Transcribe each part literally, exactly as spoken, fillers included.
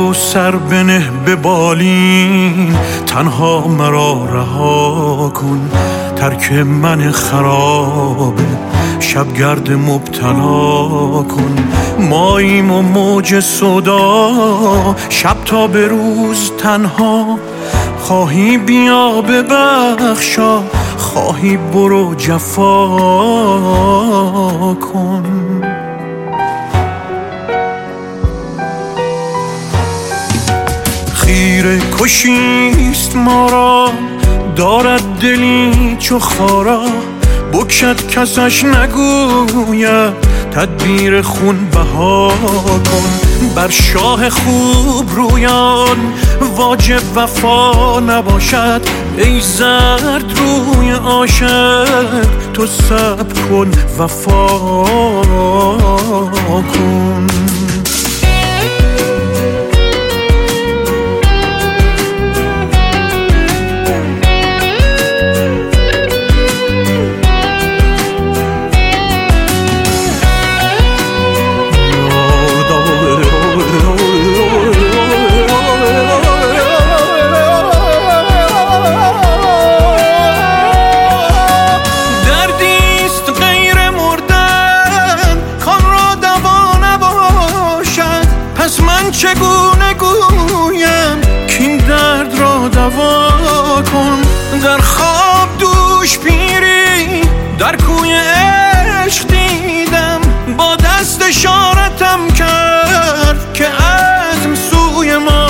تو سر بنه به بالین، تنها مرا رها کن. ترک من خرابه شبگرد مبتلا کن. ماییم و موج صدا، شب تا به روز تنها. خواهی بیا ببخشا، خواهی برو جفا کن. خیره کشیست ما را، دارد دلی چو خارا. بکشد کسش نگوید، تدبیر خون بها کن. بر شاه خوب رویان واجب وفا نباشد. ای زرد روی عاشق تو صبر کن وفا کن. چگونه گویم کین درد را دوا کن. در خواب دوش پیری در کوی عشق دیدم، با دست اشارتم کرد که عزم سوی ما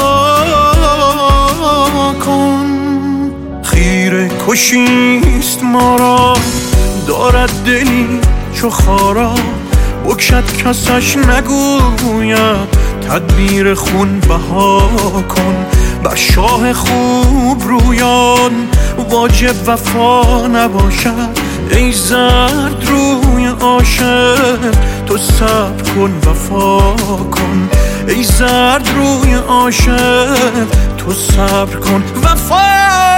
کن. خیره کشیست ما را، دارد دلی چو خارا. بکشد کسش نگوید، تدبیر خون بها کن. بر شاه خوب رویان واجب وفا نباشد. ای زرد روی عاشق تو صبر کن وفا کن. ای زرد روی عاشق تو صبر کن وفا